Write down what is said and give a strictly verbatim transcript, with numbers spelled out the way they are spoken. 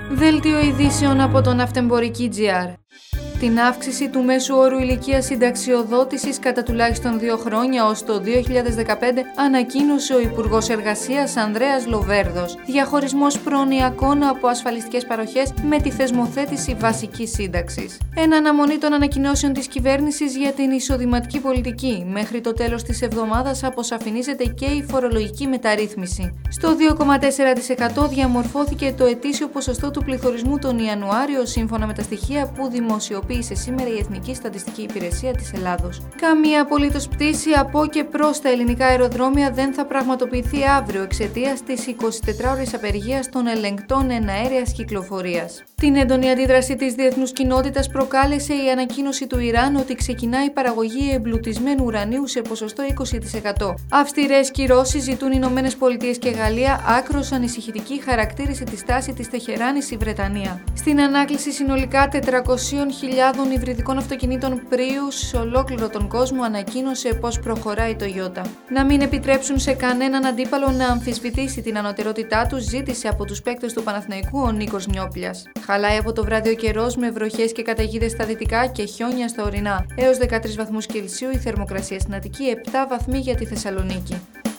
Δέλτιο ειδήσεων από το Ναυτεμπορική.gr. Την αύξηση του μέσου όρου ηλικίας συνταξιοδότησης κατά τουλάχιστον δύο χρόνια ως το δύο χιλιάδες δεκαπέντε ανακοίνωσε ο Υπουργός Εργασίας Ανδρέας Λοβέρδος. Διαχωρισμός προνοιακών από ασφαλιστικές παροχές με τη θεσμοθέτηση βασικής σύνταξης. Εν αναμονή των ανακοινώσεων της κυβέρνησης για την εισοδηματική πολιτική, μέχρι το τέλος της εβδομάδας αποσαφηνίζεται και η φορολογική μεταρρύθμιση. Στο δύο κόμμα τέσσερα τοις εκατό διαμορφώθηκε το ετήσιο ποσοστό του πληθωρισμού τον Ιανουάριο, σύμφωνα με τα στοιχεία που δημοσιοποίησε σήμερα η Εθνική Στατιστική Υπηρεσία της Ελλάδος. Καμία απολύτως πτήση από και προς τα ελληνικά αεροδρόμια δεν θα πραγματοποιηθεί αύριο εξαιτίας της εικοσιτετράωρης απεργίας των ελεγκτών εναέρειας κυκλοφορίας. Την έντονη αντίδραση της διεθνούς κοινότητας προκάλεσε η ανακοίνωση του Ιράν ότι ξεκινάει η παραγωγή εμπλουτισμένου ουρανίου σε ποσοστό είκοσι τοις εκατό. Αυστηρές κυρώσεις ζητούν οι Ηνωμένες Πολιτείες και Γαλλία, άκρως ανησυχητική χαρακτήρισε τη στάση της Τεχεράνης η Βρετανία. Στην ανάκληση συνολικά τετρακόσιες χιλιάδες υβριδικών αυτοκινήτων Prius σε ολόκληρο τον κόσμο, ανακοίνωσε πως προχωράει το Toyota. Να μην επιτρέψουν σε κανέναν αντίπαλο να αμφισβητήσει την ανωτερότητά του, ζήτησε από τους παίκτες του Παναθηναϊκού ο Νίκος Νιόπλιας. Χαλάει από το βράδυ ο καιρός με βροχές και καταιγίδες στα δυτικά και χιόνια στα ορεινά. Έως δεκατρείς βαθμούς Κελσίου η θερμοκρασία στην Αττική, επτά βαθμοί για τη Θεσσαλονίκη.